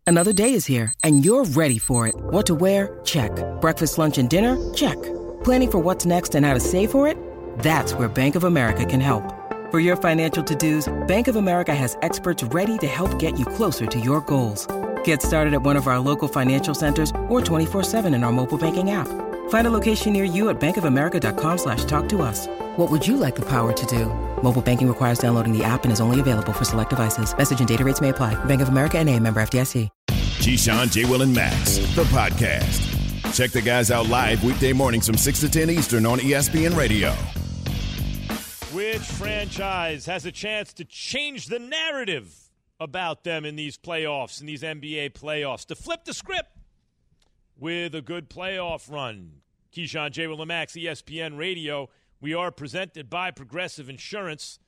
Another day is here, and you're ready for it. What to wear? Check. Breakfast, lunch, and dinner? Check. Planning for what's next and how to save for it? That's where Bank of America can help. For your financial to-dos, Bank of America has experts ready to help get you closer to your goals. Get started at one of our local financial centers or 24/7 in our mobile banking app. Find a location near you at bankofamerica.com/talktous. What would you like the power to do? Mobile banking requires downloading the app and is only available for select devices. Message and data rates may apply. Bank of America N.A., member FDIC. Keyshawn, J. Will, and Max, the podcast. Check the guys out live weekday mornings from 6 to 10 Eastern on ESPN Radio. Which franchise has a chance to change the narrative about them in these playoffs, in these NBA playoffs, to flip the script with a good playoff run? Keyshawn, J. Will, and Max, ESPN Radio. We are presented by Progressive Insurance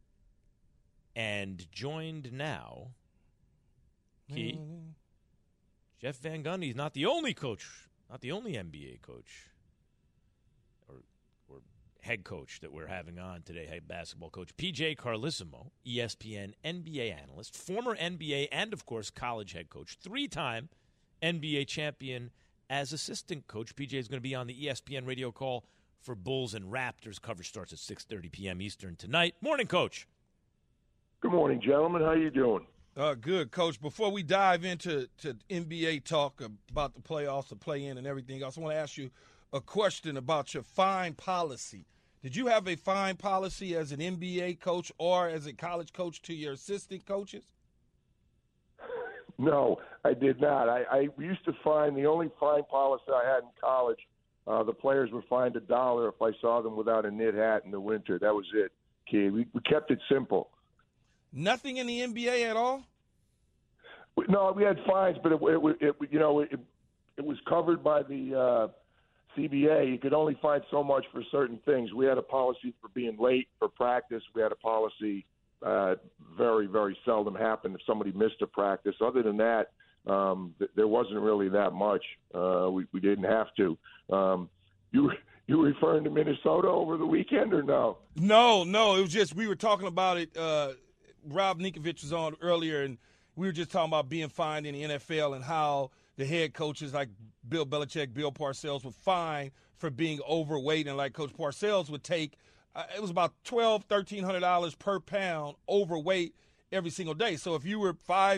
and joined now. Jeff Van Gundy's not the only coach, not the only NBA coach or head coach that we're having on today, head basketball coach. PJ Carlesimo, ESPN NBA analyst, former NBA and, of course, college head coach, three-time NBA champion as assistant coach. PJ is going to be on the ESPN radio call for Bulls and Raptors. Coverage starts at 6:30 p.m. Eastern tonight. Morning, Coach. Good morning, gentlemen. How you doing? Good, Coach. Before we dive into NBA talk about the playoffs, the play-in, and everything else, I want to ask you a question about your fine policy. Did you have a fine policy as an NBA coach or as a college coach to your assistant coaches? No, I did not. I used to find the only fine policy I had in college, the players were fined $1 if I saw them without a knit hat in the winter. That was it, kid. We kept it simple. Nothing in the NBA at all? No, we had fines, but it was covered by the CBA. You could only fine so much for certain things. We had a policy for being late for practice. We had a policy very, very seldom happened if somebody missed a practice. Other than that, there wasn't really that much. We didn't have to. You referring to Minnesota over the weekend or no? No. It was just we were talking about it. Rob Ninkovich was on earlier, and we were just talking about being fined in the NFL and how the head coaches like Bill Belichick, Bill Parcells were fined for being overweight, and like Coach Parcells would take it was about $1,200 per pound overweight every single day. So if you were 5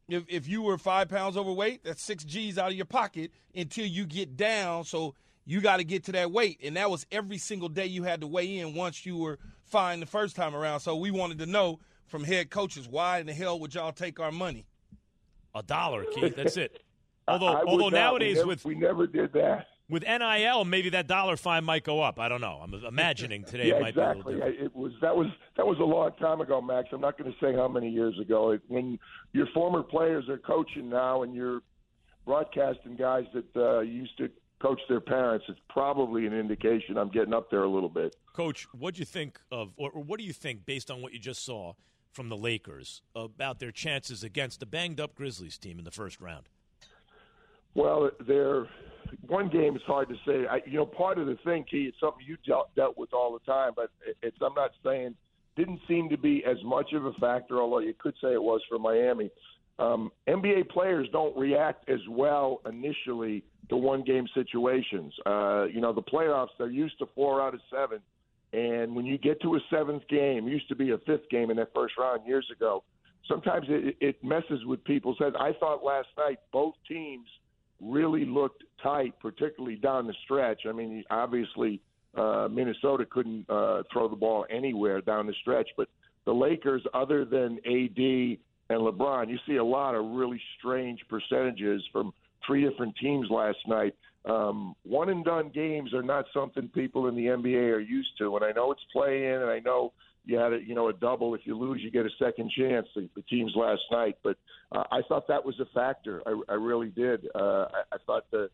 pounds overweight, that's 6 G's out of your pocket until you get down. So you got to get to that weight, and that was every single day you had to weigh in once you were fined the first time around. So we wanted to know from head coaches, why in the hell would y'all take our money? $1, Keith. That's it. Although nowadays we never did that. With NIL, maybe that $1 fine might go up. I don't know. I'm imagining today it might exactly. be a little different. That was a long time ago, Max. I'm not going to say how many years ago. When your former players are coaching now and you're broadcasting guys that used to coach their parents, it's probably an indication I'm getting up there a little bit. Coach, what do you think of, or what do you think based on what you just saw from the Lakers about their chances against the banged-up Grizzlies team in the first round? Well, one game is hard to say. Part of the thing, Key, it's something you dealt with all the time, but I'm not saying didn't seem to be as much of a factor, although you could say it was for Miami. NBA players don't react as well initially to one-game situations. The playoffs, they're used to 4 out of 7. And when you get to a 7th game, it used to be a 5th game in that first round years ago, sometimes it messes with people's heads. I thought last night both teams really looked tight, particularly down the stretch. I mean, obviously Minnesota couldn't throw the ball anywhere down the stretch, but the Lakers, other than AD and LeBron, you see a lot of really strange percentages from 3 different teams last night. One-and-done games are not something people in the NBA are used to, and I know it's play-in, and I know you had a double. If you lose, you get a second chance, the teams last night. But I thought that was a factor. I really did. I thought the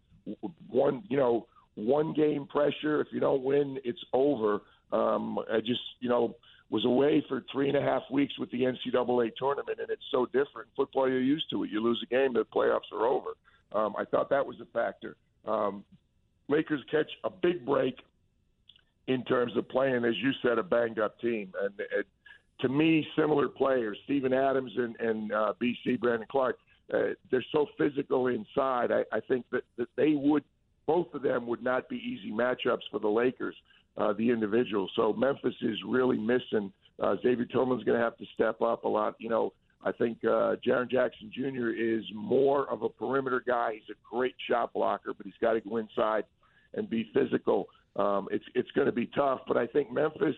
one-game pressure, if you don't win, it's over. I just, was away for 3.5 weeks with the NCAA tournament, and it's so different. Football, you're used to it. You lose a game, the playoffs are over. I thought that was a factor. Lakers catch a big break in terms of playing, as you said, a banged-up team. And to me, similar players, Steven Adams and BC, Brandon Clark, they're so physical inside. I think that they would, both of them would not be easy matchups for the Lakers, the individuals. So Memphis is really missing. Xavier Tillman's going to have to step up a lot. You know, I think Jaren Jackson Jr. is more of a perimeter guy. He's a great shot blocker, but he's got to go inside and be physical. It's going to be tough, but I think Memphis,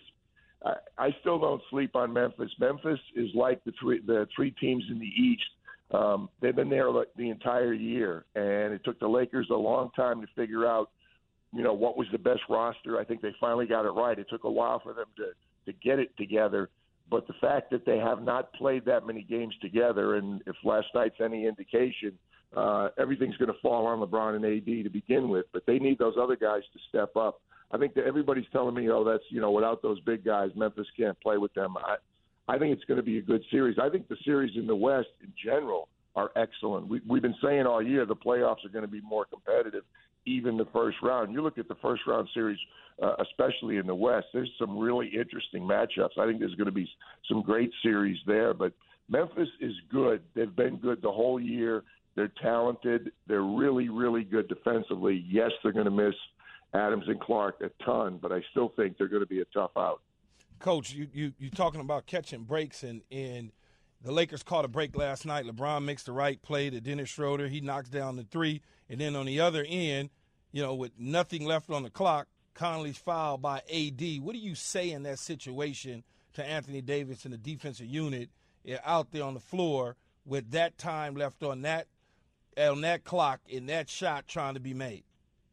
I still don't sleep on Memphis. Memphis is like the three teams in the East. They've been there the entire year, and it took the Lakers a long time to figure out, you know, what was the best roster. I think they finally got it right. It took a while for them to get it together. But the fact that they have not played that many games together, and if last night's any indication, everything's going to fall on LeBron and AD to begin with. But they need those other guys to step up. I think that everybody's telling me, oh, that's, you know, without those big guys, Memphis can't play with them. I think it's going to be a good series. I think the series in the West in general are excellent. We've been saying all year the playoffs are going to be more competitive, even the first round. You look at the first round series, especially in the West, there's some really interesting matchups. I think there's going to be some great series there. But Memphis is good. They've been good the whole year. They're talented. They're really, really good defensively. Yes, they're going to miss Adams and Clark a ton, but I still think they're going to be a tough out. Coach, you talking about catching breaks, and the Lakers caught a break last night. LeBron makes the right play to Dennis Schroeder. He knocks down the three. And then on the other end, you know, with nothing left on the clock, Conley's fouled by AD. What do you say in that situation to Anthony Davis and the defensive unit out there on the floor with that time left on that clock and that shot trying to be made?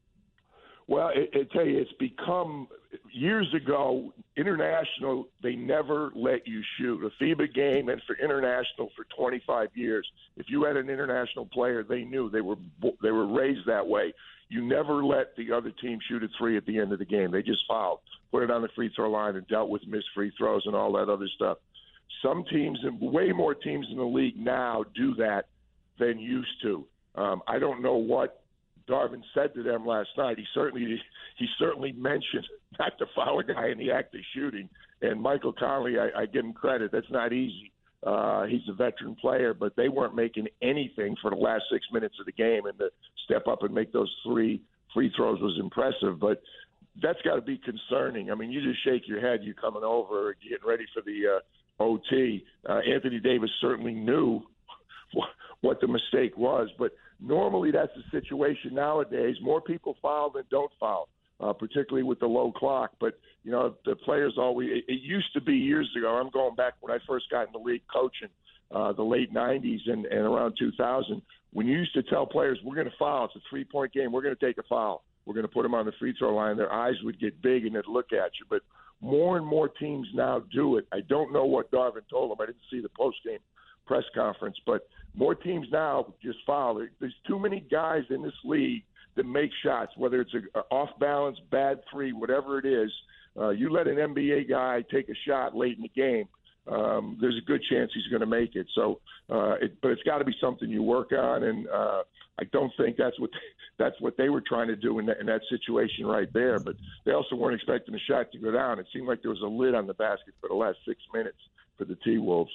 Well, I tell you, it's become years ago, international, they never let you shoot. A FIBA game, and for international for 25 years, if you had an international player, they knew they were raised that way. You never let the other team shoot a three at the end of the game. They just fouled, put it on the free throw line, and dealt with missed free throws and all that other stuff. Some teams, and way more teams in the league now, do that than used to. I don't know what Darvin said to them last night. He certainly mentioned not to foul a guy in the act of shooting. And Michael Conley, I give him credit. That's not easy. He's a veteran player, but they weren't making anything for the last 6 minutes of the game, and to step up and make those 3 free throws was impressive. But that's got to be concerning. I mean, you just shake your head. You're coming over, getting ready for the OT. Anthony Davis certainly knew what the mistake was, but normally that's the situation nowadays. More people foul than don't foul, particularly with the low clock. But, you know, the players always – it used to be years ago. I'm going back when I first got in the league coaching, the late 90s and around 2000, when you used to tell players, we're going to foul. It's a 3-point game. We're going to take a foul. We're going to put them on the free throw line. Their eyes would get big and they'd look at you. But more and more teams now do it. I don't know what Darvin told them. I didn't see the post-game press conference, but more teams now just foul. There's too many guys in this league that make shots, whether it's an off-balance, bad three, whatever it is. You let an NBA guy take a shot late in the game, there's a good chance he's going to make it. So, but it's got to be something you work on, and I don't think that's what they were trying to do in that situation right there. But they also weren't expecting the shot to go down. It seemed like there was a lid on the basket for the last 6 minutes for the T-Wolves.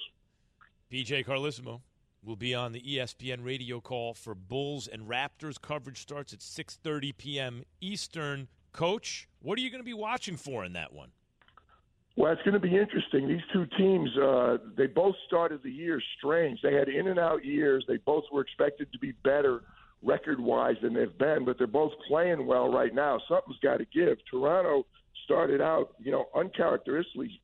PJ Carlesimo will be on the ESPN radio call for Bulls and Raptors. Coverage starts at 6:30 p.m. Eastern. Coach, what are you going to be watching for in that one? Well, it's going to be interesting. These two teams, they both started the year strange. They had in-and-out years. They both were expected to be better record-wise than they've been, but they're both playing well right now. Something's got to give. Toronto started out, you know, uncharacteristically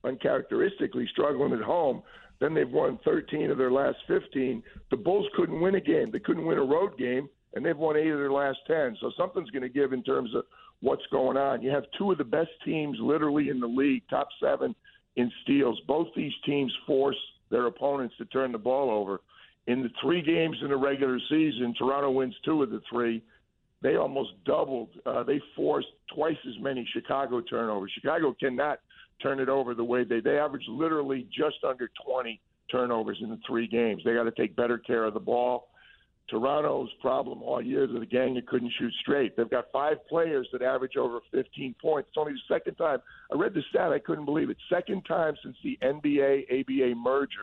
struggling at home. Then they've won 13 of their last 15. The Bulls couldn't win a game. They couldn't win a road game, and they've won 8 of their last 10. So something's going to give in terms of what's going on. You have 2 of the best teams literally in the league, top 7 in steals. Both these teams force their opponents to turn the ball over. In the 3 games in the regular season, Toronto wins 2 of the 3. They almost doubled. They forced twice as many Chicago turnovers. Chicago cannot turn it over the way they average literally just under 20 turnovers in the 3 games. They got to take better care of the ball. Toronto's problem all year is the gang that couldn't shoot straight. They've got 5 players that average over 15 points. It's only the second time. I read the stat. I couldn't believe it. Second time since the NBA-ABA merger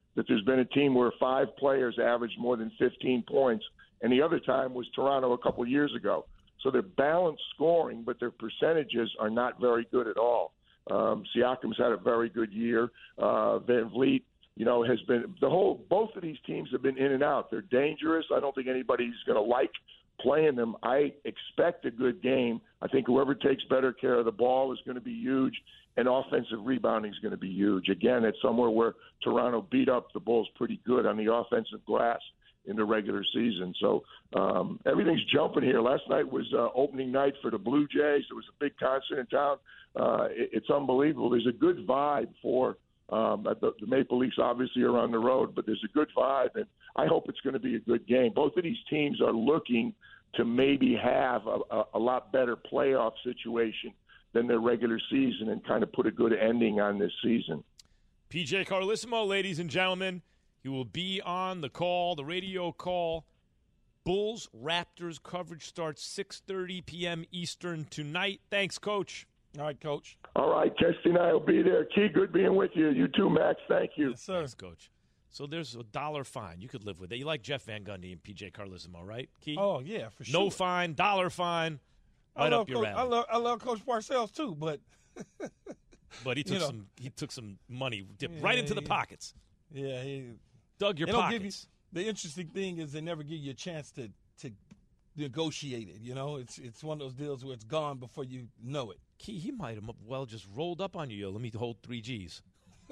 that there's been a team where 5 players averaged more than 15 points, and the other time was Toronto a couple years ago. So they're balanced scoring, but their percentages are not very good at all. Siakam's had a very good year. Van Vliet, has been both of these teams have been in and out. They're dangerous. I don't think anybody's going to like playing them. I expect a good game. I think whoever takes better care of the ball is going to be huge, and offensive rebounding is going to be huge. Again, it's somewhere where Toronto beat up the Bulls pretty good on the offensive glass in the regular season. So everything's jumping here. Last night was opening night for the Blue Jays. There was a big concert in town. It's unbelievable. There's a good vibe for the Maple Leafs obviously are on the road, but there's a good vibe, and I hope it's going to be a good game. Both of these teams are looking to maybe have a lot better playoff situation than their regular season and kind of put a good ending on this season. PJ Carlesimo, ladies and gentlemen, he will be on the call, the radio call. Bulls-Raptors coverage starts 6:30 p.m. Eastern tonight. Thanks, Coach. All right, Coach. All right, Kesty and I will be there. Key, good being with you. You too, Max. Thank you. Yes, sir. Thanks, Coach. So there's $1 fine. You could live with it. You like Jeff Van Gundy and PJ Carlesimo, right, Key? Oh, yeah, for sure. No fine, $1 fine. Right up your alley. I love Coach Parcells, too, but but he took some money, dipped right into the pockets. Yeah, he dug your pockets. The interesting thing is they never give you a chance to negotiate it. It's one of those deals where it's gone before you know it. Key, he might have well just rolled up on you. Yo, let me hold 3 G's.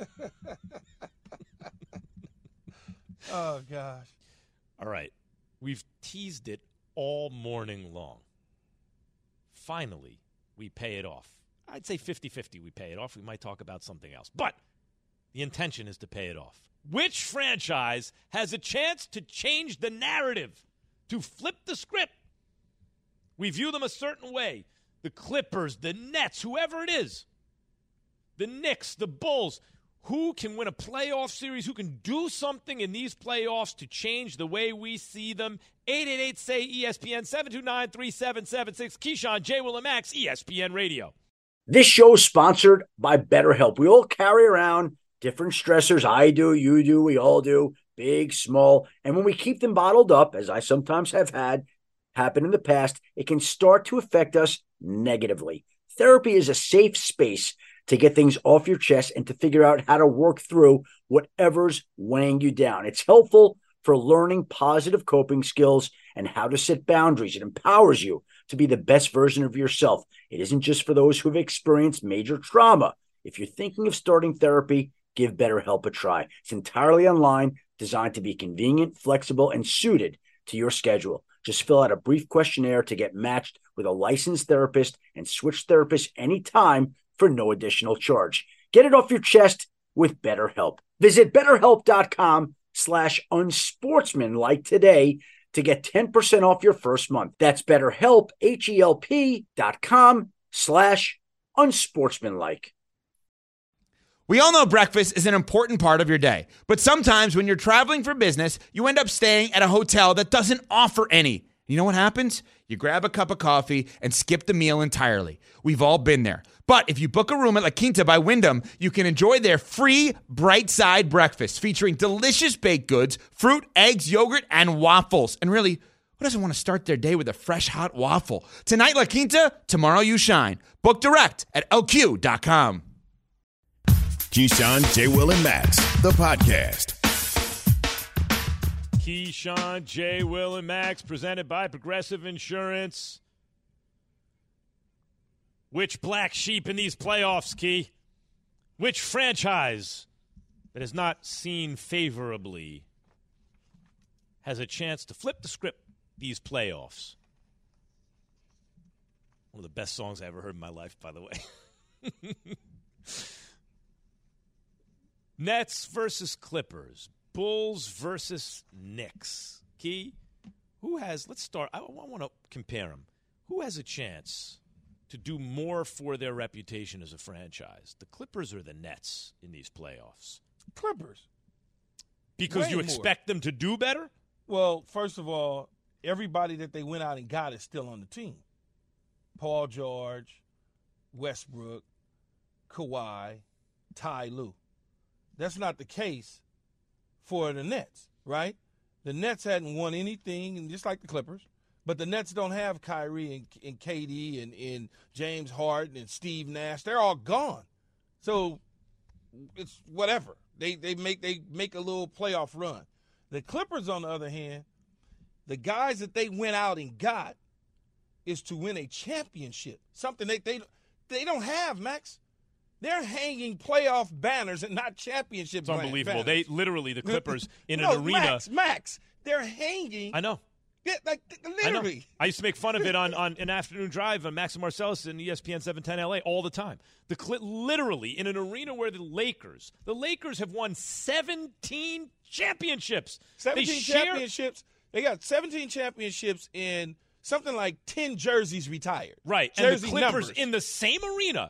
Oh, gosh. All right. We've teased it all morning long. Finally, we pay it off. I'd say 50-50 we pay it off. We might talk about something else. But the intention is to pay it off. Which franchise has a chance to change the narrative, to flip the script? We view them a certain way. The Clippers, the Nets, whoever it is. The Knicks, the Bulls. Who can win a playoff series? Who can do something in these playoffs to change the way we see them? 888-SAY-ESPN, 729-3776. Keyshawn, J. Will, and Max, ESPN Radio. This show is sponsored by BetterHelp. We all carry around different stressors. I do, you do, we all do, big, small. And when we keep them bottled up, as I sometimes have had happen in the past, it can start to affect us negatively. Therapy is a safe space to get things off your chest and to figure out how to work through whatever's weighing you down. It's helpful for learning positive coping skills and how to set boundaries. It empowers you to be the best version of yourself. It isn't just for those who have experienced major trauma. If you're thinking of starting therapy, give BetterHelp a try. It's entirely online, designed to be convenient, flexible, and suited to your schedule. Just fill out a brief questionnaire to get matched with a licensed therapist and switch therapists anytime for no additional charge. Get it off your chest with BetterHelp. Visit BetterHelp.com/unsportsmanlike today to get 10% off your first month. That's BetterHelp, HELP.com/unsportsmanlike. We all know breakfast is an important part of your day, but sometimes when you're traveling for business, you end up staying at a hotel that doesn't offer any. You know what happens? You grab a cup of coffee and skip the meal entirely. We've all been there. But if you book a room at La Quinta by Wyndham, you can enjoy their free Bright Side breakfast featuring delicious baked goods, fruit, eggs, yogurt, and waffles. And really, who doesn't want to start their day with a fresh, hot waffle? Tonight, La Quinta, tomorrow you shine. Book direct at LQ.com. Keyshawn, J. Will, and Max, the podcast. Keyshawn, J. Will, and Max, presented by Progressive Insurance. Which black sheep in these playoffs, Key? Which franchise that is not seen favorably has a chance to flip the script these playoffs? One of the best songs I ever heard in my life, by the way. Nets versus Clippers. Bulls versus Knicks. Key, let's start. I want to compare them. Who has a chance to do more for their reputation as a franchise? The Clippers or the Nets in these playoffs? Clippers. Because Way you expect them to do better? Well, first of all, everybody that they went out and got is still on the team. Paul George, Westbrook, Kawhi, Ty Lue. That's not the case for the Nets, right? The Nets hadn't won anything, and just like the Clippers. But the Nets don't have Kyrie and KD and James Harden and Steve Nash. They're all gone. So it's whatever. They make a little playoff run. The Clippers, on the other hand, the guys that they went out and got is to win a championship. Something they don't have, Max. They're hanging playoff banners and not championship It's unbelievable. banners. They literally, the Clippers in No, an arena. Max, they're hanging. I know. Yeah, like literally. I used to make fun of it on an afternoon drive on Max and Marcellus and ESPN 710 LA all the time. Literally in an arena where the Lakers have won 17 championships. 17 championships. They got 17 championships in something like 10 jerseys retired. Right. Jersey and the Clippers numbers. in the same arena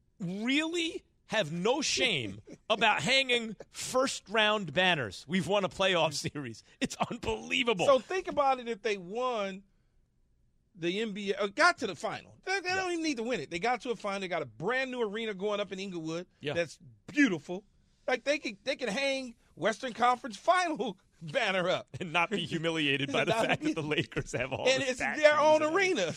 really have no shame about hanging first-round banners. We've won a playoff series. It's unbelievable. So think about it if they won the NBA, got to the final. They don't even need to win it. They got to a final. They got a brand-new arena going up in Inglewood that's beautiful. Like they could hang Western Conference Final banner up. And not be humiliated by the fact that the Lakers have all and the it's statues their own and arena.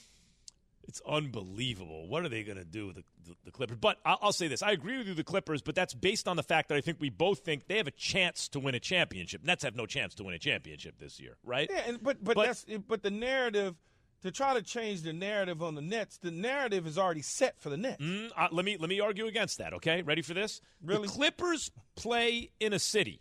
It's unbelievable. What are they going to do with the Clippers? But I'll say this. I agree with you, the Clippers, but that's based on the fact that I think we both think they have a chance to win a championship. Nets have no chance to win a championship this year, right? Yeah, but the narrative, to try to change the narrative on the Nets, the narrative is already set for the Nets. Let me argue against that, okay? Ready for this? Really? The Clippers play in a city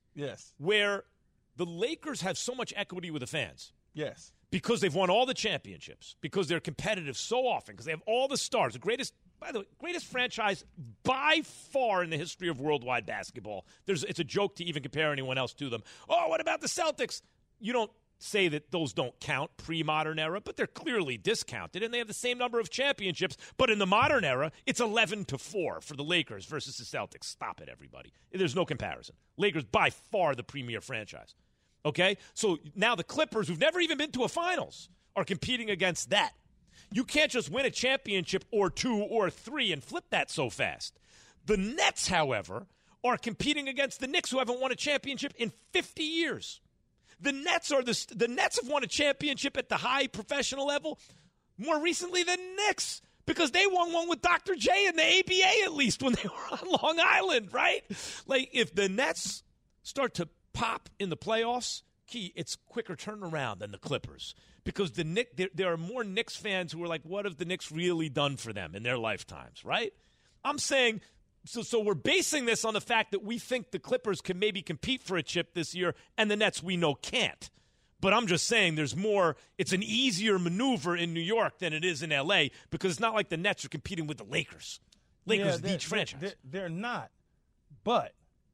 where the Lakers have so much equity with the fans. Yes. Because they've won all the championships, because they're competitive so often, because they have all the stars. By the way, greatest franchise by far in the history of worldwide basketball. It's a joke to even compare anyone else to them. Oh, what about the Celtics? You don't say that those don't count pre-modern era, but they're clearly discounted, and they have the same number of championships. But in the modern era, it's 11-4 for the Lakers versus the Celtics. Stop it, everybody. There's no comparison. Lakers by far the premier franchise. Okay? So now the Clippers, who've never even been to a finals, are competing against that. You can't just win a championship or two or three and flip that so fast. The Nets, however, are competing against the Knicks, who haven't won a championship in 50 years. The Nets have won a championship at the high professional level more recently than Knicks, because they won one with Dr. J in the ABA, at least, when they were on Long Island, right? Like, if the Nets start to pop in the playoffs, it's quicker turnaround than the Clippers, because there are more Knicks fans who are like, what have the Knicks really done for them in their lifetimes, right? I'm saying, so we're basing this on the fact that we think the Clippers can maybe compete for a chip this year, and the Nets we know can't. But I'm just saying it's an easier maneuver in New York than it is in L.A., because it's not like the Nets are competing with the Lakers. Lakers are the franchise. They're not. But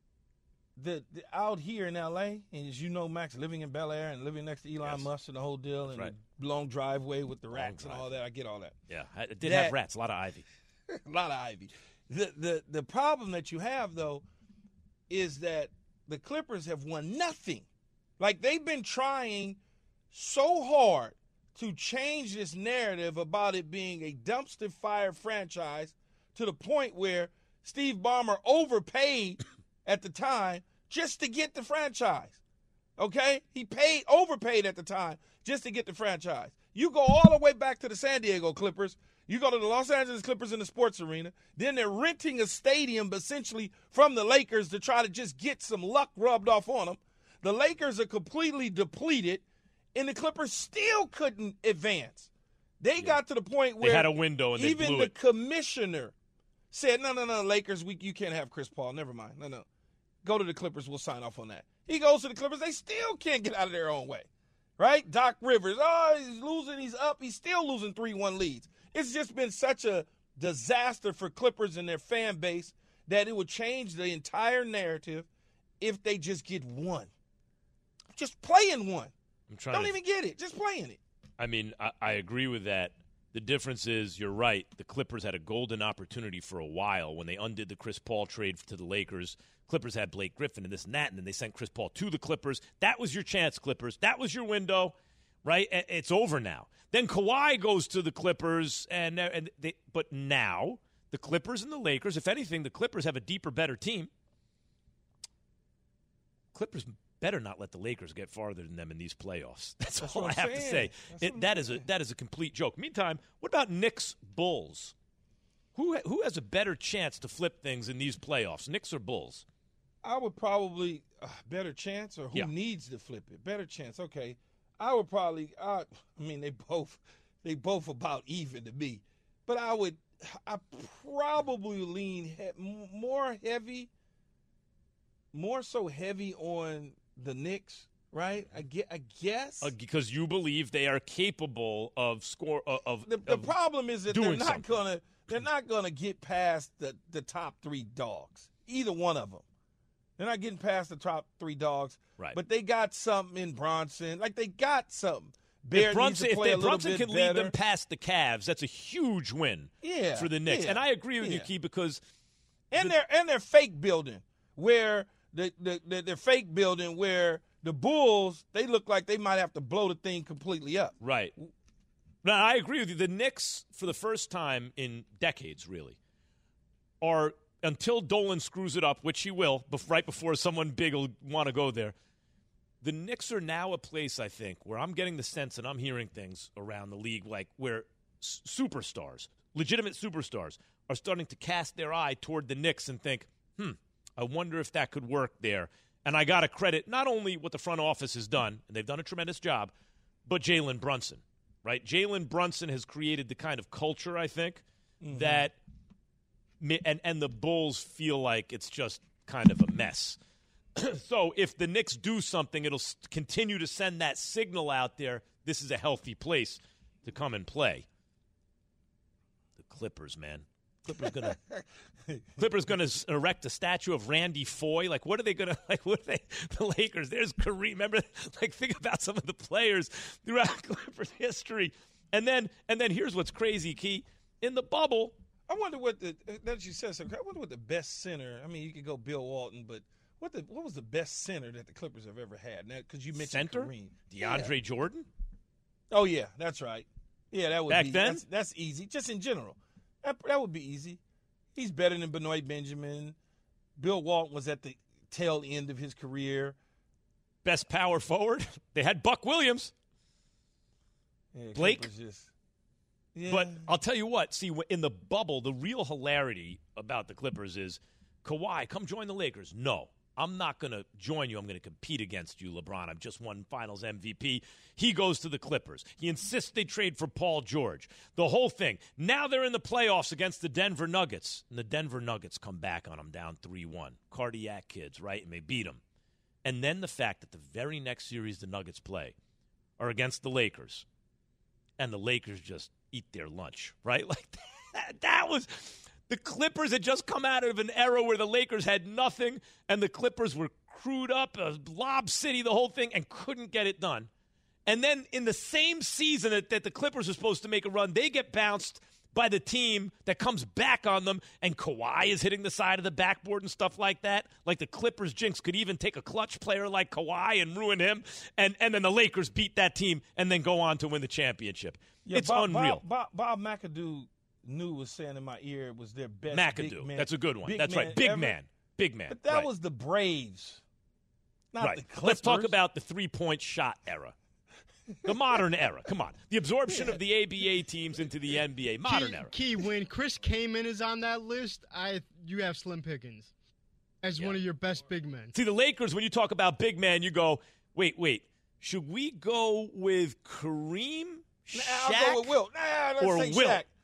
the out here in L.A., and as you know, Max, living in Bel Air and living next to Elon Musk and the whole deal, and the long driveway with the rats and all that, I get all that. Yeah, it did have rats, a lot of ivy. A lot of ivy. The problem that you have, though, is that the Clippers have won nothing. Like, they've been trying so hard to change this narrative about it being a dumpster fire franchise, to the point where Steve Ballmer overpaid at the time just to get the franchise. Okay? He overpaid at the time just to get the franchise. You go all the way back to the San Diego Clippers. You go to the Los Angeles Clippers in the sports arena. Then they're renting a stadium essentially from the Lakers to try to just get some luck rubbed off on them. The Lakers are completely depleted, and the Clippers still couldn't advance. They got to the point where they had a window and even they blew the it. Commissioner said, no, Lakers, you can't have Chris Paul. Never mind. No. Go to the Clippers. We'll sign off on that. He goes to the Clippers. They still can't get out of their own way. Right? Doc Rivers, he's losing. He's up. He's still losing 3-1 leads. It's just been such a disaster for Clippers and their fan base that it would change the entire if they just get one. Just playing one. Don't even get it. Just playing it. I mean, I agree with that. The difference is, you're right, the Clippers had a golden opportunity for a while when they undid the Chris Paul trade to the Lakers. Clippers had Blake Griffin and this and that, and then they sent Chris Paul to the Clippers. That was your chance, Clippers. That was your window, right? It's over now. Then Kawhi goes to the Clippers, but now the Clippers and the Lakers, if anything, the Clippers have a deeper, better team. Clippers better not let the Lakers get farther than them in these playoffs. That's all what I I'm have to saying. say. That is a complete joke. Meantime, what about Knicks Bulls? Who has a better chance to flip things in these playoffs, Knicks or Bulls? I would probably better chance, or who needs to flip it? Better chance. Okay, I would probably. I mean, they both about even to me, but I probably lean more so heavy on the Knicks, right? I guess because you believe they are capable of The problem is that they're not gonna get past the top three dogs. Either one of them, they're not getting past the top three dogs. Right. But they got something in Bronson. Like they got something. If Brunson can lead them past the Cavs, that's a huge win for the Knicks. Yeah, and I agree with you, Key, because they're fake building where they're fake building where the Bulls, they look like they might have to blow the thing completely up. Right. No, I agree with you. The Knicks, for the first time in decades, really, are, until Dolan screws it up, which he will, right before someone big will want to go there, the Knicks are now a place, I think, where I'm getting the sense and I'm hearing things around the league like where superstars, legitimate superstars, are starting to cast their eye toward the Knicks and think, I wonder if that could work there. And I got to credit not only what the front office has done, and they've done a tremendous job, but Jalen Brunson, right? Jalen Brunson has created the kind of culture, I think, that and the Bulls feel like it's just kind of a mess. So if the Knicks do something, it'll continue to send that signal out there. This is a healthy place to come and play. The Clippers, man. Clippers gonna erect a statue of Randy Foye. Like, what are they gonna like? What are they? The Lakers. There's Kareem. Remember, like, think about some of the players throughout Clippers history. And then here's what's crazy, Key. In the bubble, I wonder what that you said. I wonder what the best center. I mean, you could go Bill Walton, but what was the best center that the Clippers have ever had? Now, because you mentioned center? Kareem, DeAndre Jordan. Oh yeah, that's right. Yeah, that would back be then. That's easy. Just in general, that would be easy. He's better than Benoit Benjamin. Bill Walton was at the tail end of his career. Best power forward. They had Buck Williams. Yeah, Blake. Yeah. But I'll tell you what. See, in the bubble, the real hilarity about the Clippers is Kawhi, come join the Lakers. No, I'm not going to join you. I'm going to compete against you, LeBron. I've just won Finals MVP. He goes to the Clippers. He insists they trade for Paul George. The whole thing. Now they're in the playoffs against the Denver Nuggets. And the Denver Nuggets come back on them down 3-1. Cardiac kids, right? And they beat them. And then the fact that the very next series the Nuggets play are against the Lakers. And the Lakers just eat their lunch, right? Like that was – the Clippers had just come out of an era where the Lakers had nothing, and the Clippers were crewed up, Lob City, the whole thing, and couldn't get it done. And then in the same season that the Clippers are supposed to make a run, they get bounced by the team that comes back on them, and Kawhi is hitting the side of the backboard and stuff like that. Like the Clippers jinx could even take a clutch player like Kawhi and ruin him, and then the Lakers beat that team and then go on to win the championship. Yeah, it's unreal. Bob McAdoo was saying in my ear it was their best McAdoo. big man. That's a good one. That's man right. Big ever. man. Big man. But that right. was the Braves, not right. the Clippers. Let's talk about the three-point shot era. The modern era. Come on. The absorption of the ABA teams into the NBA. Modern era. Key, when Chris Kaman is on that list, you have Slim Pickens as one of your best big men. See, the Lakers, when you talk about big man, you go, wait. Should we go with Kareem, Shaq, I'll go with Wilt. Let's or take Wilt?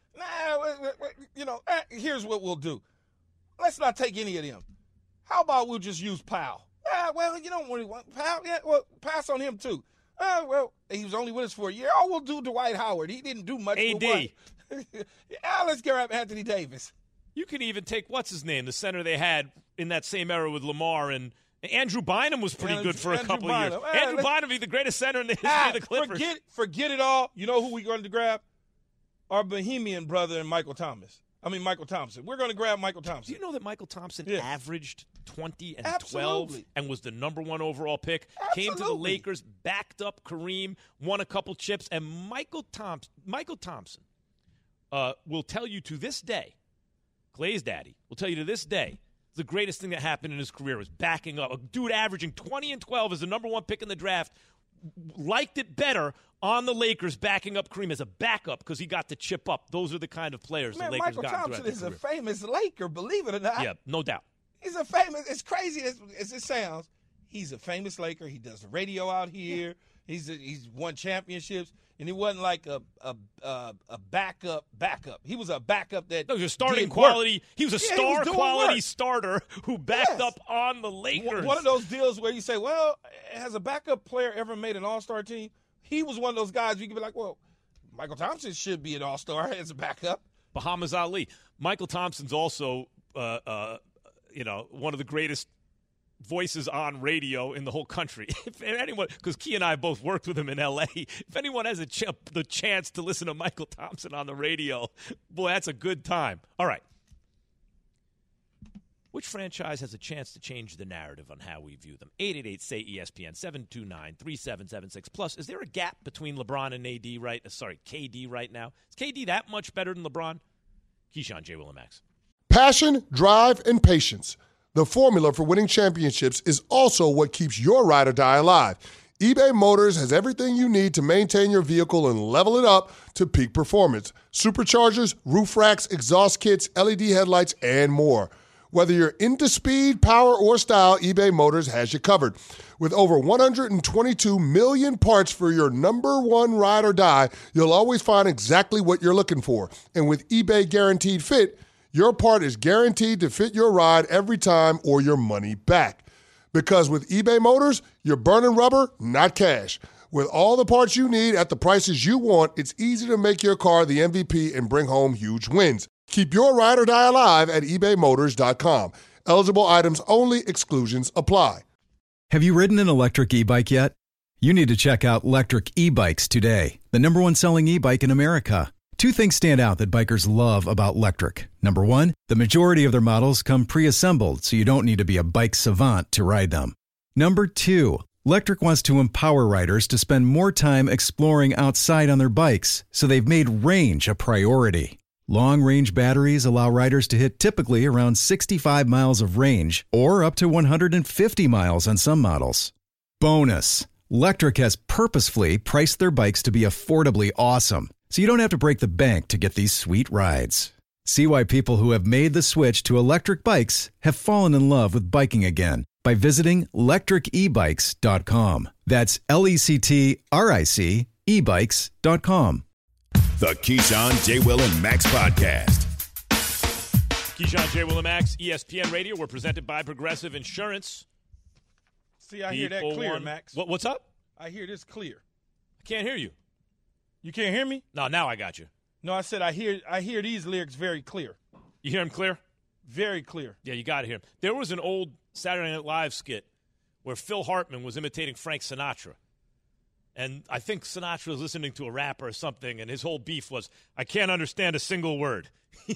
Shaq. Here's what we'll do. Let's not take any of them. How about we'll just use Powell? Well, you don't really want Powell. Yeah, well, pass on him too. Well, he was only with us for a year. Oh, we'll do Dwight Howard. He didn't do much. AD. Let's grab Anthony Davis. You can even take, what's his name, the center they had in that same era with Lamar, and Andrew Bynum was pretty good for a couple of years. Andrew Bynum be the greatest center in the history of the Clippers. Forget it all. You know who we're going to grab? Our Bohemian brother and Michael Thompson. We're going to grab Michael Thompson. Do you know that Michael Thompson averaged 20 and Absolutely. 12 and was the number one overall pick? Absolutely. Came to the Lakers, backed up Kareem, won a couple chips, and Michael Thompson will tell you to this day, Clay's daddy will tell you to this day, The greatest thing that happened in his career was backing up. A dude averaging 20 and 12 as the number one pick in the draft liked it better on the Lakers backing up Kareem as a backup because he got to chip up. Those are the kind of players the Lakers Michael got Thompson is a famous Laker, believe it or not. Yeah, no doubt. He's a famous, as crazy as it sounds, he's a famous Laker. He does the radio out here. He's won championships. And he wasn't like a backup. He was a backup that he was a starting did quality. Work. He was a star quality starter who backed up on the Lakers. One of those deals where you say, well, has a backup player ever made an all-star team? He was one of those guys you could be like, well, Michael Thompson should be an all-star as a backup. Bahamas Ali. Michael Thompson's also, one of the greatest voices on radio in the whole country. If anyone, because Key and I both worked with him in L.A., if anyone has the chance to listen to Michael Thompson on the radio, boy, that's a good time. All right. Which franchise has a chance to change the narrative on how we view them? 888-SAY-ESPN, 729-3776. Plus, is there a gap between LeBron and KD right now? Is KD that much better than LeBron? Keyshawn, J. Will and Max. Passion, drive, and patience. The formula for winning championships is also what keeps your ride or die alive. eBay Motors has everything you need to maintain your vehicle and level it up to peak performance. Superchargers, roof racks, exhaust kits, LED headlights, and more. Whether you're into speed, power, or style, eBay Motors has you covered. With over 122 million parts for your number one ride or die, you'll always find exactly what you're looking for. And with eBay Guaranteed Fit, your part is guaranteed to fit your ride every time or your money back. Because with eBay Motors, you're burning rubber, not cash. With all the parts you need at the prices you want, it's easy to make your car the MVP and bring home huge wins. Keep your ride or die alive at ebaymotors.com. Eligible items only. Exclusions apply. Have you ridden an electric e-bike yet? You need to check out Lectric E-Bikes today, the #1 selling e-bike in America. Two things stand out that bikers love about Lectric. Number one, the majority of their models come pre-assembled, so you don't need to be a bike savant to ride them. Number two, Lectric wants to empower riders to spend more time exploring outside on their bikes, so they've made range a priority. Long-range batteries allow riders to hit typically around 65 miles of range, or up to 150 miles on some models. Bonus, Lectric has purposefully priced their bikes to be affordably awesome, so you don't have to break the bank to get these sweet rides. See why people who have made the switch to electric bikes have fallen in love with biking again by visiting lectricebikes.com. That's LECTRIC ebikes.com. The Keyshawn, J. Will, and Max podcast. Keyshawn, J. Will, and Max, ESPN Radio. We're presented by Progressive Insurance. See, I hear that clear, Max. What's up? I hear this clear. I can't hear you. You can't hear me? No, now I got you. No, I said I hear these lyrics very clear. You hear them clear? Very clear. Yeah, you got to hear them. There was an old Saturday Night Live skit where Phil Hartman was imitating Frank Sinatra. And I think Sinatra was listening to a rapper or something, and his whole beef was, I can't understand a single word.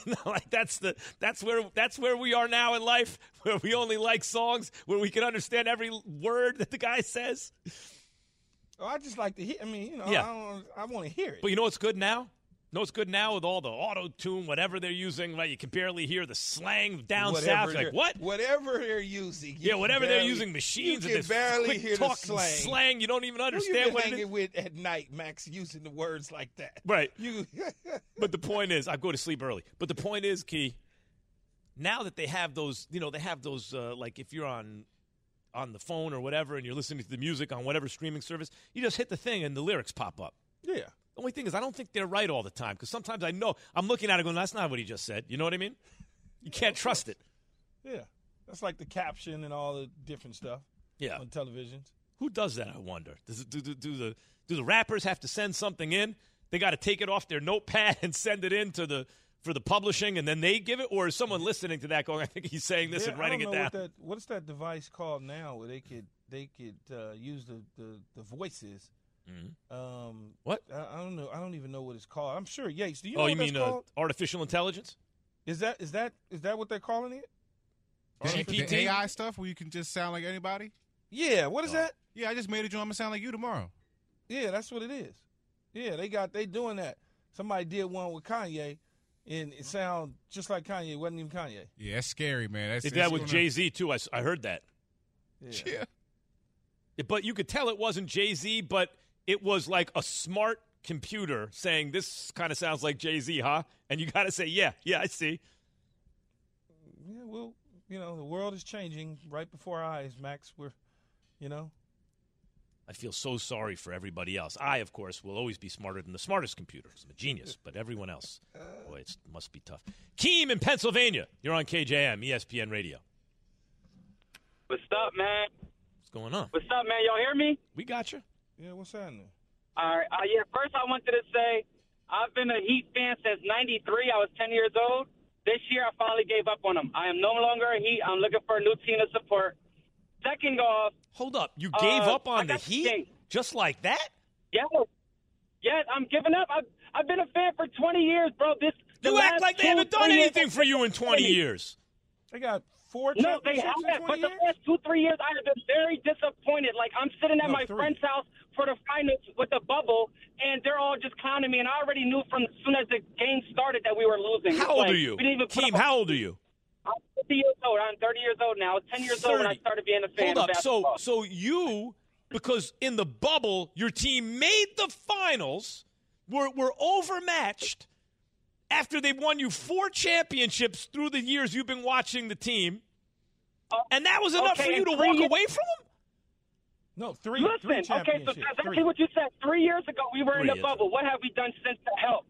That's where we are now in life, where we only like songs where we can understand every word that the guy says. Oh, I just like to hear. I mean, yeah. I want to hear it. But you know what's good now? What's good now with all the auto-tune, whatever they're using, right? You can barely hear the slang down south. Like, what? Whatever they're using. Whatever they're using, machines. You can barely hear the slang. You don't even understand what it is. Who you with at night, Max, using the words like that? Right. But the point is, I go to sleep early. But the point is, Key, now that they have those, like if you're on the phone or whatever and you're listening to the music on whatever streaming service, you just hit the thing and the lyrics pop up. Yeah. The only thing is I don't think they're right all the time because sometimes I know I'm looking at it going, that's not what he just said. You know what I mean? You can't trust it. Yeah. That's like the caption and all the different stuff on televisions. Who does that, I wonder? Do the rappers have to send something in? They got to take it off their notepad and send it in for the publishing and then they give it? Or is someone listening to that going, I think he's saying this and writing it down? What's that device called now where they could use the voices? Mm-hmm. What? I don't know. I don't even know what it's called. I'm sure Yates. Do you know? Oh, what you mean called? Artificial intelligence? Is that what they're calling it? GPT? AI stuff where you can just sound like anybody? Yeah. What is that? Yeah, I just made a drum and sound like you tomorrow. Yeah, that's what it is. Yeah, they doing that. Somebody did one with Kanye, and it sounds just like Kanye. It wasn't even Kanye. Yeah, that's scary, man. Did that with Jay-Z, too. I heard that. Yeah. But you could tell it wasn't Jay-Z, but it was like a smart computer saying, this kind of sounds like Jay-Z, huh? And you got to say, yeah, I see. Yeah, well, the world is changing right before our eyes, Max. I feel so sorry for everybody else. I, of course, will always be smarter than the smartest computer. I'm a genius, but everyone else, boy, it must be tough. Keem in Pennsylvania. You're on KJM, ESPN Radio. What's up, man? What's going on? What's up, man? Y'all hear me? We got you. Yeah, what's happening? All right. First I wanted to say I've been a Heat fan since '93. I was 10 years old. This year I finally gave up on them. I am no longer a Heat. I'm looking for a new team to support. Second off. Hold up. You gave up on the Heat? Just like that? Yeah. Yeah, I'm giving up. I've been a fan for 20 years, bro. You act like they haven't done anything for you in 20 years. They got 4 No, they championships haven't. in 20 But the years? last 2-3 years, I have been very disappointed. Like, I'm sitting at my 3. friend's house for the finals with the bubble, and they're all just clowning me. And I already knew from as soon as the game started that we were losing. How old are you? Keem, how old are you? I'm 50 years old. I'm 30 years old now. I was 10 years old when I started being a fan of basketball. So you, because in the bubble, your team made the finals, were overmatched after they've won you 4 championships through the years you've been watching the team, and that was enough for you to walk away from them? No, 3. Listen, 3 okay, so championships. that's exactly what you said. 3 years ago, we were in 3 the years bubble. What have we done since to help?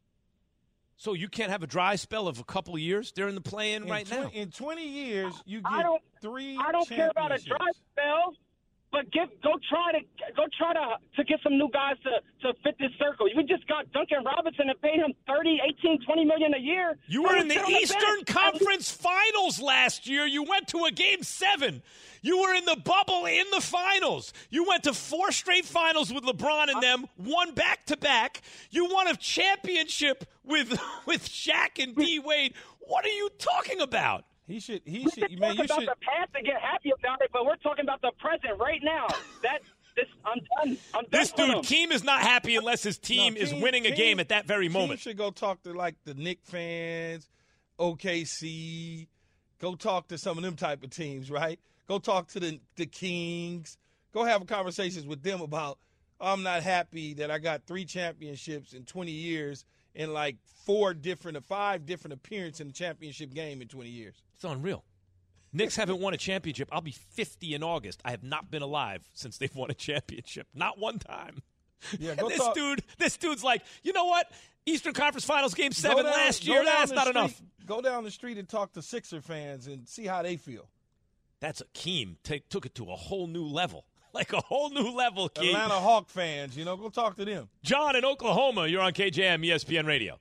So you can't have a dry spell of a couple of years? They're in the play-in right now. In 20 years, you get 3 I don't care about a dry spell, but go try to get some new guys to fit this circle. We just got Duncan Robinson and paid him $30, $18, $20 million a year. You were in the Eastern Conference Finals last year. You went to a Game 7. You were in the bubble in the finals. You went to 4 straight finals with LeBron and them, won back-to-back. You won a championship with Shaq and D. Wade. What are you talking about? He should. Man, you should about the past and get happy about it, but we're talking about the present right now. I'm done. This dude, Keem, is not happy unless his team is winning a game at that very moment. Keem should go talk to, like, the Knicks fans, OKC. Go talk to some of them type of teams, right? Go talk to the Kings. Go have conversations with them about, I'm not happy that I got 3 championships in 20 years and like 5 different appearances in the championship game in 20 years. It's unreal. Knicks haven't won a championship. I'll be 50 in August. I have not been alive since they've won a championship. Not one time. Yeah, this dude's like, you know what? Eastern Conference Finals Game 7 last year, that's not enough. Go down the street and talk to Sixer fans and see how they feel. That's a Keem. Took it to a whole new level. Like a whole new level, Keem. Atlanta Hawk fans, go talk to them. John in Oklahoma, you're on KJM, ESPN Radio.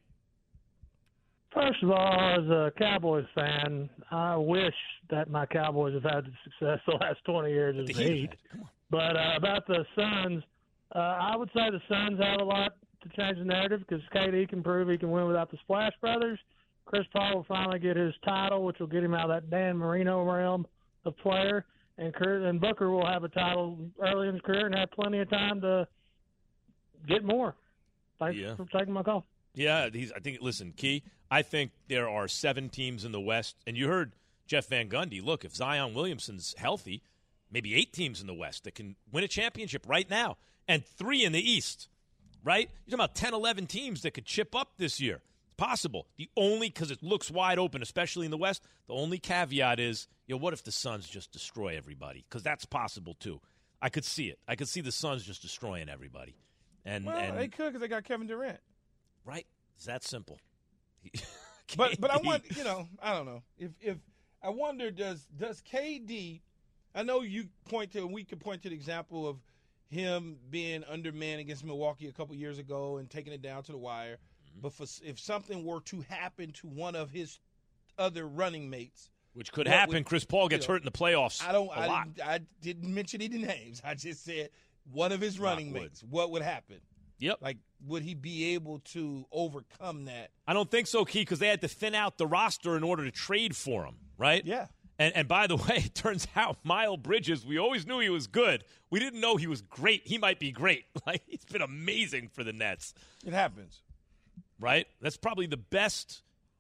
First of all, as a Cowboys fan, I wish that my Cowboys have had the success the last 20 years as the Heat. But about the Suns, I would say the Suns have a lot to change the narrative because KD can prove he can win without the Splash Brothers. Chris Paul will finally get his title, which will get him out of that Dan Marino realm of player. And Booker will have a title early in his career and have plenty of time to get more. Thanks for taking my call. Yeah, listen, Key, I think there are 7 teams in the West, and you heard Jeff Van Gundy. Look, if Zion Williamson's healthy, maybe 8 teams in the West that can win a championship right now, and 3 in the East, right? You're talking about 10, 11 teams that could chip up this year. It's possible. Because it looks wide open, especially in the West, the only caveat is, what if the Suns just destroy everybody? Because that's possible, too. I could see it. I could see the Suns just destroying everybody. And they could because they got Kevin Durant. Right? It's that simple. but I want, I don't know. If I wonder, does KD, I know we could point to the example of him being undermanned against Milwaukee a couple years ago and taking it down to the wire. Mm-hmm. But if something were to happen to one of his other running mates, which could happen, Chris Paul gets hurt in the playoffs a lot. I didn't mention any names. I just said one of his running mates. What would happen? Yep. Like, would he be able to overcome that? I don't think so, Key, because they had to thin out the roster in order to trade for him, right? Yeah. And by the way, it turns out Miles Bridges, we always knew he was good. We didn't know he was great. He might be great. Like, he's been amazing for the Nets. It happens. Right? That's probably the best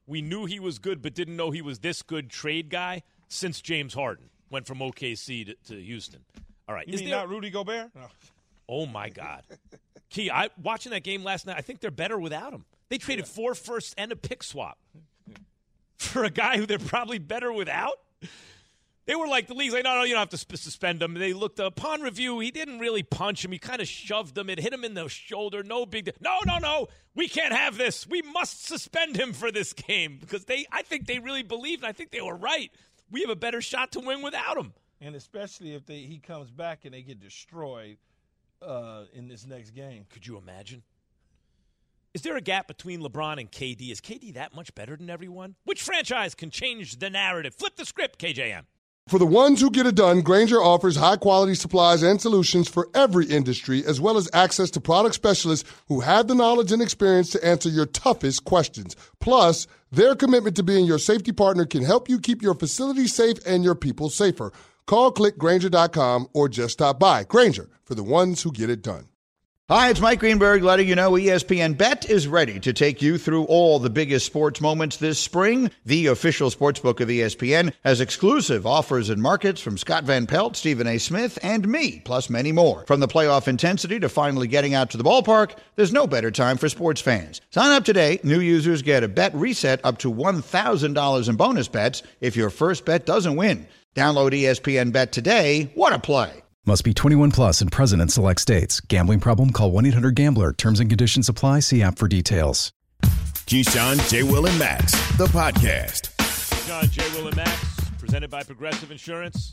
we knew he was good but didn't know he was this good trade guy since James Harden went from OKC to Houston. All right. You mean not Rudy Gobert? No. Oh, my God. Key, watching that game last night, I think they're better without him. They traded 4 firsts and a pick swap for a guy who they're probably better without. They were like, the league's like, no, you don't have to suspend him. They looked upon review. He didn't really punch him. He kind of shoved him. It hit him in the shoulder. No big deal. No. We can't have this. We must suspend him for this game because I think they really believed, and I think they were right. We have a better shot to win without him. And especially if he comes back and they get destroyed in this next game. Could you imagine? Is there a gap between LeBron and KD? Is KD that much better than everyone? Which franchise can change the narrative? Flip the script, KJM. For the ones who get it done, Grainger offers high-quality supplies and solutions for every industry, as well as access to product specialists who have the knowledge and experience to answer your toughest questions. Plus, their commitment to being your safety partner can help you keep your facility safe and your people safer. Call, click Grainger.com, or just stop by. Grainger, for the ones who get it done. Hi, it's Mike Greenberg letting you know ESPN Bet is ready to take you through all the biggest sports moments this spring. The official sportsbook of ESPN has exclusive offers and markets from Scott Van Pelt, Stephen A. Smith, and me, plus many more. From the playoff intensity to finally getting out to the ballpark, there's no better time for sports fans. Sign up today. New users get a bet reset up to $1,000 in bonus bets if your first bet doesn't win. Download ESPN Bet today. What a play. Must be 21 plus and present in select states. Gambling problem? Call 1-800-GAMBLER. Terms and conditions apply. See app for details. Keyshawn, J. Will, and Max, the podcast. Keyshawn, J. Will, and Max, presented by Progressive Insurance.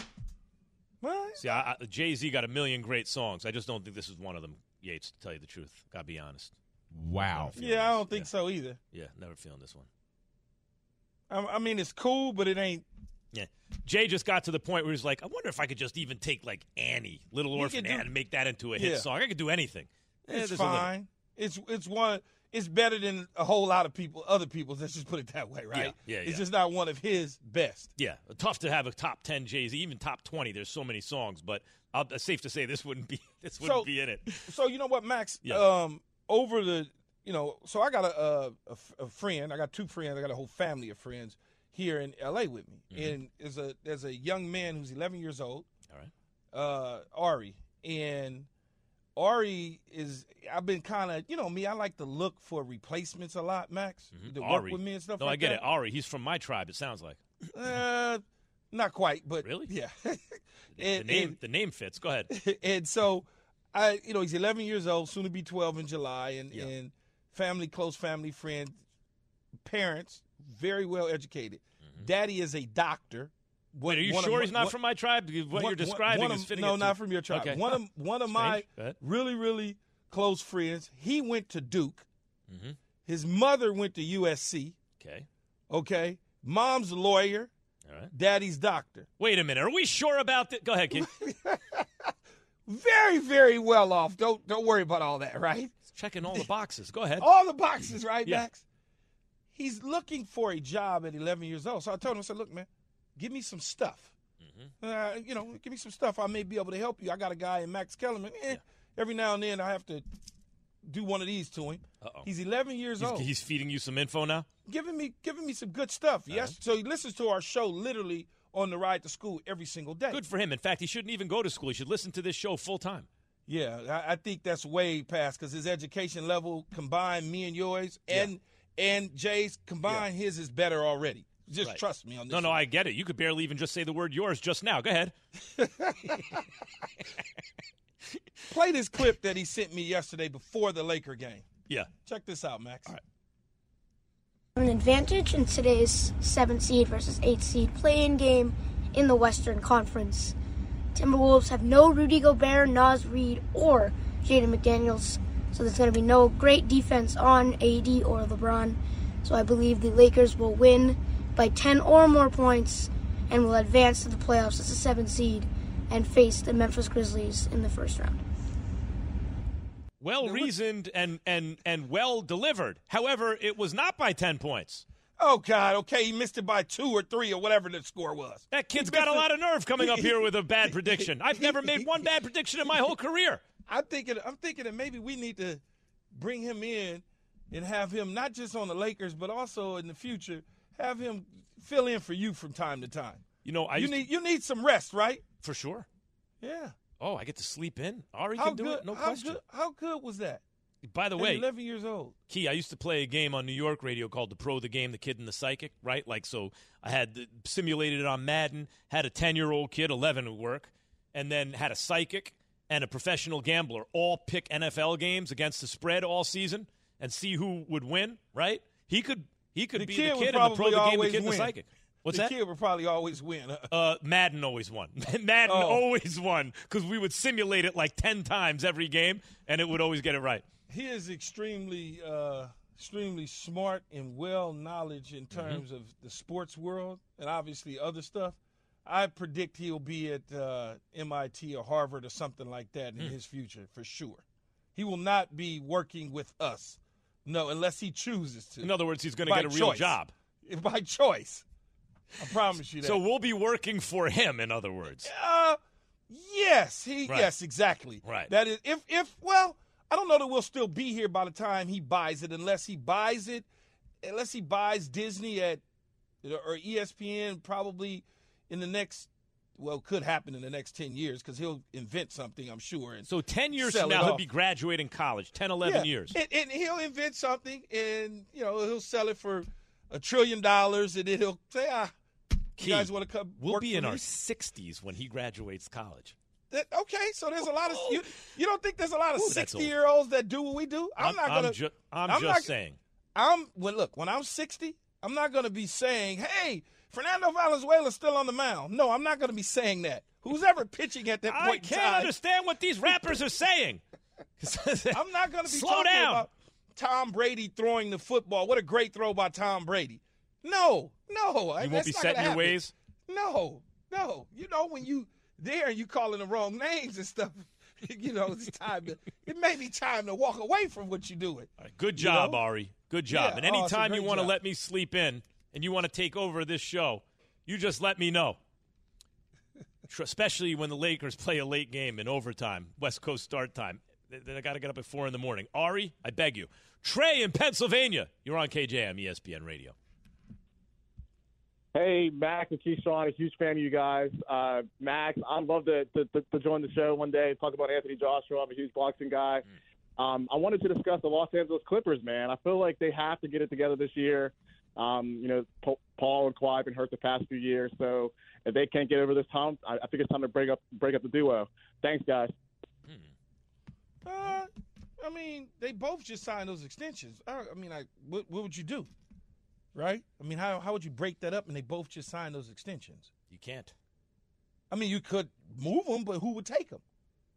What? See, Jay-Z got a million great songs. I just don't think this is one of them, Yates, to tell you the truth. Got to be honest. Wow. Yeah, I don't think so either. Yeah, never feeling this one. I mean, it's cool, but it ain't. Yeah. Jay just got to the point where he's like, I wonder if I could just even take, like, Annie, Little Orphan Anne, and make that into a hit song. I could do anything. It's fine. It's better than a whole lot of other people's. Let's just put it that way, right? Yeah. It's just not one of his best. Yeah. Tough to have a top 10 Jay-Z, even top 20. There's so many songs, but it's safe to say this wouldn't be in it. So you know what, Max? Yeah. So I got a friend. I got 2 friends. I got a whole family of friends here in L.A. with me. Mm-hmm. And there's a young man who's 11 years old. All right. Ari. And Ari I've been kind of, me, I like to look for replacements a lot, Max. Mm-hmm. To Ari. work with me and stuff no, like that. I get it. Ari, he's from my tribe, it sounds like. Not quite, but. Really? Yeah. The name fits. Go ahead. And so, he's 11 years old, soon to be 12 in July, and close family friend, parents, very well educated. Mm-hmm. Daddy is a doctor. Wait, are you sure he's not from my tribe? What you're describing is fitting. No, not from your tribe. Okay. One of my really, really close friends, he went to Duke. Mm-hmm. His mother went to USC. Okay. Mom's a lawyer. All right. Daddy's doctor. Wait a minute. Are we sure about that? Go ahead, kid. Very, very well off. Don't worry about all that, right? Checking all the boxes. Go ahead. All the boxes, right, yeah. Max? He's looking for a job at 11 years old. So I told him, I said, look, man, give me some stuff. Mm-hmm. Give me some stuff. I may be able to help you. I got a guy in Max Kellerman. Every now and then I have to do one of these to him. Uh-oh. He's 11 years old. He's feeding you some info now? Giving me some good stuff, yes? So he listens to our show literally on the ride to school every single day. Good for him. In fact, he shouldn't even go to school. He should listen to this show full time. Yeah, I think that's way past because his education level combined, me and yours, and Jay's combined, his is better already. Just trust me on this. No, I get it. You could barely even just say the word yours just now. Go ahead. Play this clip that he sent me yesterday before the Laker game. Yeah. Check this out, Max. All right. An advantage in today's 7th seed versus 8th seed play-in game in the Western Conference. Timberwolves have no Rudy Gobert, Naz Reid, or Jaden McDaniels, so there's going to be no great defense on AD or LeBron. So I believe the Lakers will win by 10 or more points and will advance to the playoffs as a 7th seed and face the Memphis Grizzlies in the first round. Well reasoned and well delivered. However, it was not by 10 points. Oh, God, okay, he missed it by 2 or 3 or whatever the score was. That kid's got a lot of nerve coming up here with a bad prediction. I've never made one bad prediction in my whole career. I'm thinking that maybe we need to bring him in and have him not just on the Lakers, but also in the future, have him fill in for you from time to time. You know, you need some rest, right? For sure. Yeah. Oh, I get to sleep in. Ari can do it, no question. How good was that? By the way, 11 years old. Key, I used to play a game on New York radio called The Pro, the Game, The Kid, and the Psychic, right? Like, so I had simulated it on Madden, had a 10-year-old kid, 11 at work, and then had a psychic and a professional gambler all pick NFL games against the spread all season and see who would win, right? He could be the kid in The Pro, the Game, The Kid, and the Psychic. What's that? The kid would probably always win. Madden always won. Madden always won because we would simulate it like 10 times every game, and it would always get it right. He is extremely smart and well knowledge in terms of the sports world and obviously other stuff. I predict he'll be at MIT or Harvard or something like that in his future for sure. He will not be working with us, no, unless he chooses to. In other words, he's going to get a real job. By choice. I promise you that. So we'll be working for him, in other words. Yes. Yes, exactly. Right. That is, I don't know that we'll still be here by the time he buys it, unless he buys Disney or ESPN probably in the next, could happen in the next 10 years because he'll invent something, I'm sure. And so 10 years from now, he'll be graduating college, 10, 11 years. And he'll invent something, and, he'll sell it for $1 trillion, and then he'll say, you guys want to come We'll work be for in me? our 60s when he graduates college. Okay, so there's a lot of you don't think there's a lot of 60-year-olds that do what we do? I'm just saying. When I'm 60, I'm not going to be saying, "Hey, Fernando Valenzuela's still on the mound." No, I'm not going to be saying that. Who's ever pitching at that point I can't understand what these rappers are saying. I'm not going to be Slow talking down. about Tom Brady throwing the football. What a great throw by Tom Brady. No. You won't be set in your ways? No. When you there and you calling the wrong names and stuff, it's time it may be time to walk away from what you're doing. All right, good job, Ari. Good job. Yeah, And anytime you want to job. let me sleep in and you want to take over this show, you just let me know. Especially when the Lakers play a late game in overtime, West Coast start time. Then I got to get up at 4 in the morning. Ari, I beg you. Trey in Pennsylvania. You're on KJM ESPN Radio. Hey, Max and Keyshawn, a huge fan of you guys. Max, I'd love to join the show one day and talk about Anthony Joshua. I'm a huge boxing guy. I wanted to discuss the Los Angeles Clippers, man. I feel like they have to get it together this year. Paul and Kawhi have been hurt the past few years, so if they can't get over this hump, I think it's time to break up the duo. Thanks, guys. They both just signed those extensions. What would you do? Right? How would you break that up and they both just signed those extensions? You can't. You could move them, but who would take them?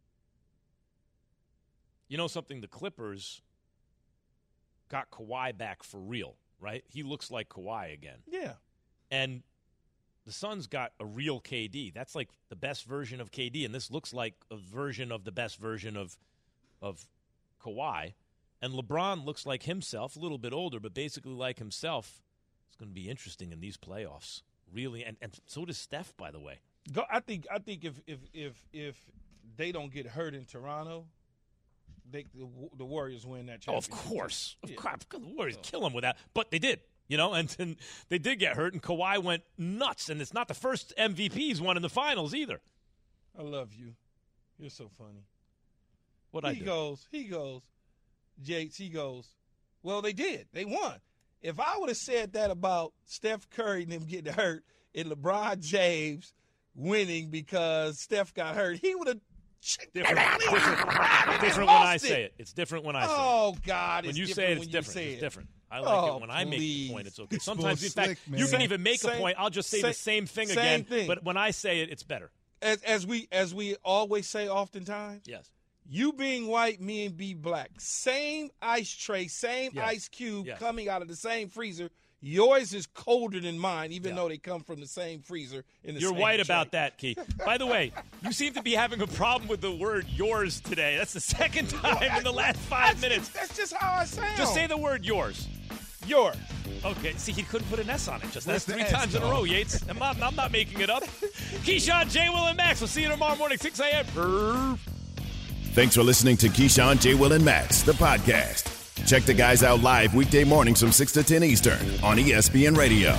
You know something? The Clippers got Kawhi back for real, right? He looks like Kawhi again. Yeah. And the Suns got a real KD. That's like the best version of KD, and this looks like a version of the best version of Kawhi. And LeBron looks like himself, a little bit older, but basically like himself. It's going to be interesting in these playoffs, really, and so does Steph, by the way. I think if they don't get hurt in Toronto, the Warriors win that championship. Oh, of course. Of course. The Warriors kill them with that. But they did, and they did get hurt, and Kawhi went nuts. And it's not the first MVP he's won in the finals either. I love you. You're so funny. He goes, Yates, he goes, well, they did. They won. If I would have said that about Steph Curry and them getting hurt and LeBron James winning because Steph got hurt, he would have different when I say it. It's different when I say it. Oh, God. When you say it, it's different. It's different. I like it when I make the point. It's okay. Sometimes, in fact, you can even make a point. I'll just say the same thing again. But when I say it, it's better. As we always say oftentimes. Yes. You being white, me and be black. Same ice tray, same ice cube coming out of the same freezer. Yours is colder than mine, even though they come from the same freezer in the You're same white tray. about that, Key. By the way, you seem to be having a problem with the word yours today. That's the second time in the last 5 minutes. That's just how I sound. Just say the word yours. Yours. Okay, see, he couldn't put an S on it. Just Where's that's the 3 S, times in a though? row, Yates. I'm not making it up. Keyshawn, J. Will, and Max. We'll see you tomorrow morning, 6 a.m. Thanks for listening to Keyshawn, J. Will, and Max, the podcast. Check the guys out live weekday mornings from 6 to 10 Eastern on ESPN Radio.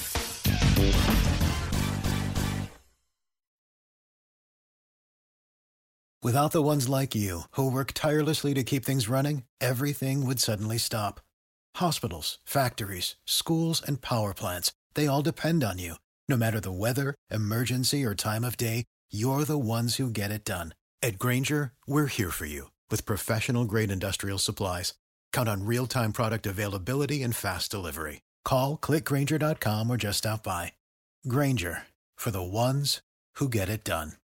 Without the ones like you, who work tirelessly to keep things running, everything would suddenly stop. Hospitals, factories, schools, and power plants, they all depend on you. No matter the weather, emergency, or time of day, you're the ones who get it done. At Grainger, we're here for you with professional-grade industrial supplies. Count on real-time product availability and fast delivery. Call, click Grainger.com, or just stop by. Grainger, for the ones who get it done.